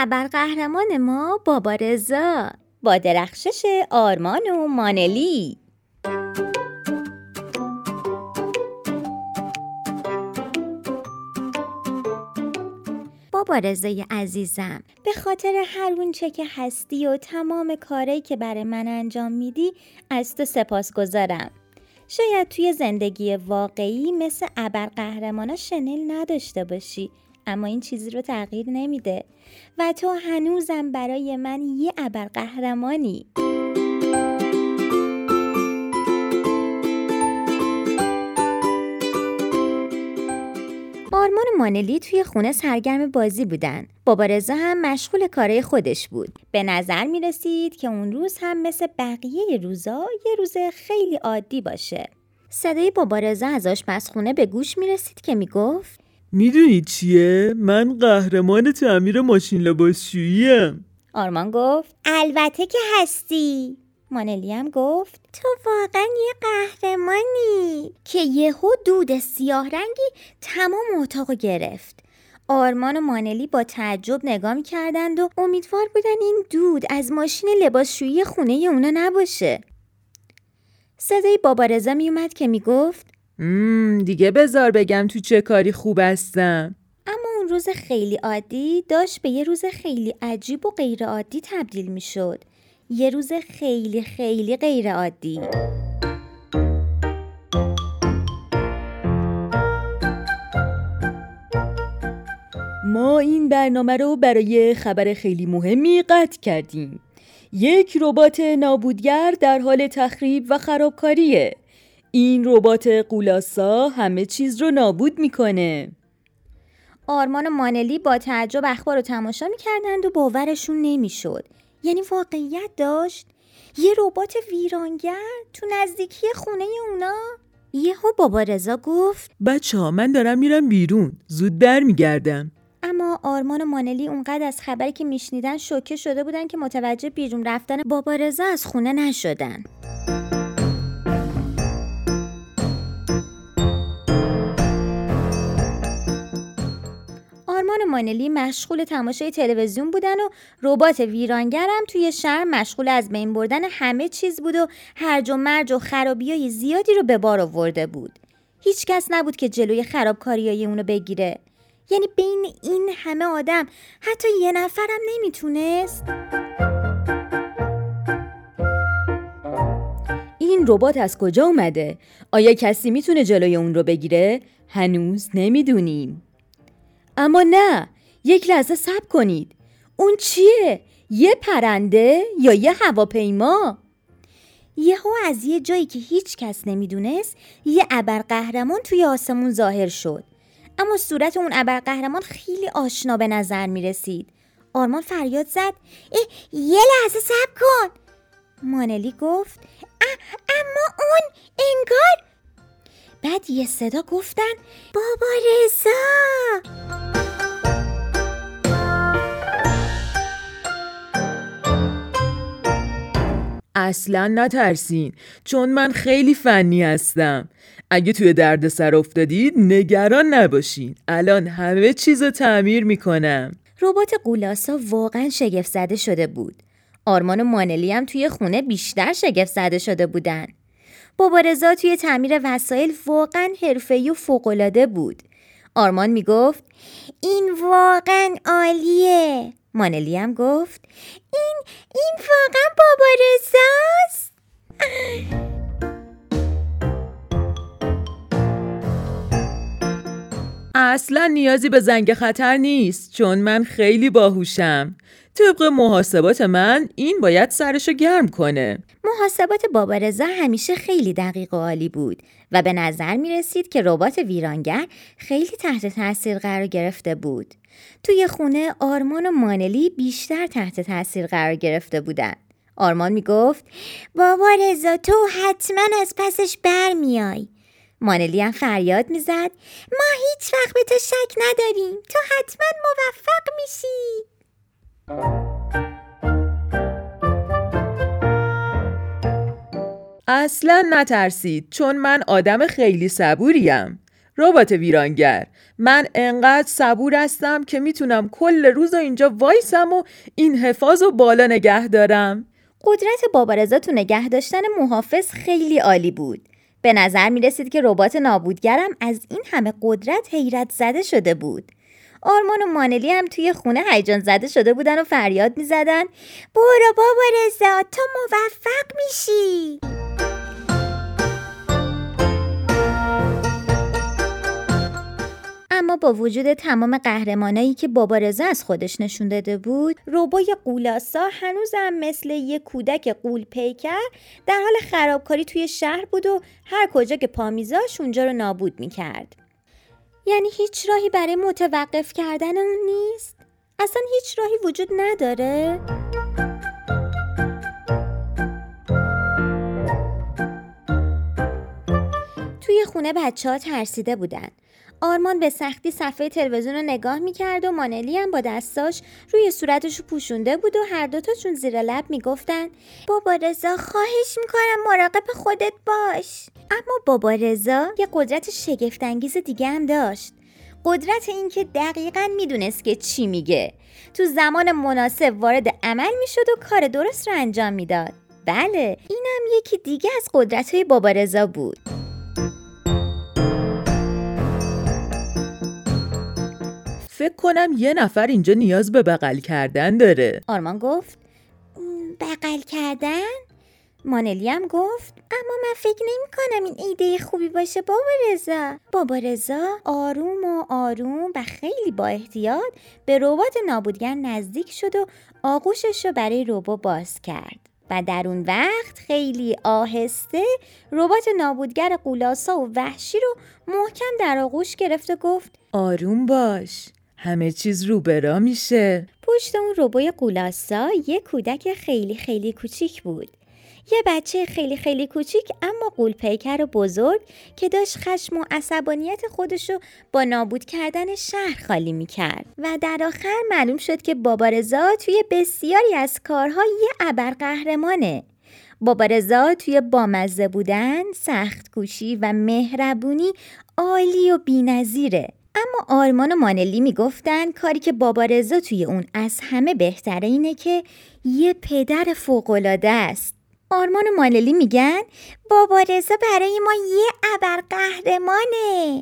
ابرقهرمان ما بابا رضا با درخشش آرمان و مانلی. بابا رضای عزیزم، به خاطر هر اونچه که هستی و تمام کارهایی که برای من انجام میدی از تو سپاسگزارم. شاید توی زندگی واقعی مثل ابرقهرمانا شنل نداشته باشی، اما این چیزی رو تغییر نمیده و تو هنوزم برای من یه ابرقهرمانی. آرمان و مانلی توی خونه سرگرم بازی بودن. بابا رضا هم مشغول کارهای خودش بود. به نظر می رسید که اون روز هم مثل بقیه روزا یه روز خیلی عادی باشه. صدای بابا رضا از آشپزخونه به گوش می رسید که می گفت میدونی چیه؟ من قهرمان تعمیر ماشین لباسشویی‌ام. آرمان گفت البته که هستی. مانلی هم گفت تو واقعا یه قهرمانی. که یهو دود سیاه رنگی تمام اتاقو گرفت. آرمان و مانلی با تعجب نگاه می‌کردند و امیدوار بودن این دود از ماشین لباسشویی خونه اونا نباشه. صدای بابا رضا میومد که میگفت دیگه بذار بگم تو چه کاری خوب هستم. اما اون روز خیلی عادی داشت به یه روز خیلی عجیب و غیر عادی تبدیل میشد. یه روز خیلی خیلی غیر عادی. ما این برنامه رو برای خبر خیلی مهمی قطع کردیم. یک ربات نابودگر در حال تخریب و خرابکاریه. این ربات قولاسا همه چیز رو نابود میکنه. آرمان و مانلی با تعجب اخبار رو تماشا میکردند و باورشون نمیشد. یعنی واقعیت داشت؟ یه ربات ویرانگر تو نزدیکی خونه اونا؟ یهو بابا رضا گفت بچه‌ها من دارم میرم بیرون، زود برمیگردم. اما آرمان و مانلی اونقدر از خبری که میشنیدن شوکه شده بودن که متوجه بیرون رفتن بابا رضا از خونه نشدن. آرمان و مانلی مشغول تماشای تلویزیون بودن و ربات ویرانگرم توی شهر مشغول از بین بردن همه چیز بود و هرج و مرج و خرابیای زیادی رو به بار آورده بود. هیچ کس نبود که جلوی خرابکاریای اونو بگیره. یعنی بین این همه آدم حتی یه نفرم نمیتونست. این ربات از کجا اومده؟ آیا کسی میتونه جلوی اون رو بگیره؟ هنوز نمیدونیم. اما نه، یک لحظه صبر کنید. اون چیه؟ یه پرنده یا یه هواپیما؟ یهو از یه جایی که هیچ کس نمیدونست یه ابرقهرمان توی آسمون ظاهر شد. اما صورت اون ابرقهرمان خیلی آشنا به نظر میرسید. آرمان فریاد زد یه لحظه صبر کن. مانلی گفت اما اون انگار. بعد یه صدا گفتن بابا رضا. اصلا نترسین، چون من خیلی فنی هستم. اگه توی دردسر افتادید نگران نباشین، الان همه چیزو تعمیر میکنم. ربات قولاسا واقعا شگفت زده شده بود. آرمان و مانلی هم توی خونه بیشتر شگفت زده شده بودن. بابا رضا توی تعمیر وسایل واقعا حرفه‌ای و فوق‌العاده بود. آرمان میگفت این واقعا عالیه. مانلی هم گفت این واقعا بابا رضاست. اصلا نیازی به زنگ خطر نیست، چون من خیلی باهوشم. طبق محاسبات من این باید سرشو گرم کنه. محاسبات بابا رضا همیشه خیلی دقیق و عالی بود و به نظر می رسید که ربات ویرانگر خیلی تحت تاثیر قرار گرفته بود. توی خونه آرمان و مانلی بیشتر تحت تاثیر قرار گرفته بودن. آرمان می گفت بابا رضا تو حتما از پسش برمیای. مانلی هم فریاد می زد ما هیچ وقت به تو شک نداریم، تو حتما موفق میشی. اصلا نترسید، چون من آدم خیلی صبوریم. ربات ویرانگر، من انقدر صبور هستم که میتونم کل روز اینجا وایسم و این حفاظو بالا نگه دارم. قدرت بابا رضا تو نگه داشتن محافظ خیلی عالی بود. به نظر می رسید که ربات نابودگرم از این همه قدرت حیرت زده شده بود. آرمان و مانلی هم توی خونه هیجان زده شده بودن و فریاد می زدن برو بابا رضا تو موفق میشی. اما با وجود تمام قهرمانایی که بابا رضا از خودش نشون داده بود، ربای غول‌آسا هنوزم مثل یک کودک غول پیکر در حال خرابکاری توی شهر بود و هر کجا که پا میذاشت اونجا رو نابود میکرد. یعنی هیچ راهی برای متوقف کردن اون نیست؟ اصلا هیچ راهی وجود نداره؟ توی خونه بچه‌ها ترسیده بودن. آرمان به سختی صفحه تلویزیون رو نگاه میکرد و مانلی هم با دستاش روی صورتشو پوشونده بود و هر دوتاشون زیر لب میگفتن بابا رضا خواهش میکنم مراقب خودت باش. اما بابا رضا یه قدرت شگفت‌انگیز دیگه هم داشت. قدرت این که دقیقاً میدونست که چی میگه. تو زمان مناسب وارد عمل میشد و کار درست رو انجام میداد. بله، اینم یکی دیگه از قدرت‌های بابا رضا بود. فکر کنم یه نفر اینجا نیاز به بغل کردن داره. آرمان گفت بغل کردن؟ مانلی هم گفت اما من فکر نمی کنم این ایده خوبی باشه بابا رضا. بابا رضا آروم و خیلی با احتیاط به ربات نابودگر نزدیک شد و آغوشش رو برای ربات باز کرد و در اون وقت خیلی آهسته ربات نابودگر غول‌آسا و وحشی رو محکم در آغوش گرفت و گفت آروم باش، همه چیز رو به راه میشه. پشت اون ربات غول‌آسا یه کودک خیلی خیلی کوچیک بود. یه بچه خیلی خیلی کوچیک اما غول‌پیکر و بزرگ که داشت خشم و عصبانیت خودشو با نابود کردن شهر خالی میکرد. و در آخر معلوم شد که بابا رضا توی بسیاری از کارها یه ابرقهرمانه. بابا رضا توی بامزه بودن، سخت کوشی و مهربونی عالی و بی‌نظیره. اما آرمان و مانلی میگفتن کاری که بابا رضا توی اون از همه بهتره اینه که یه پدر فوق‌العاده است. آرمان و مانلی میگن بابا رضا برای ما یه ابرقهرمانه.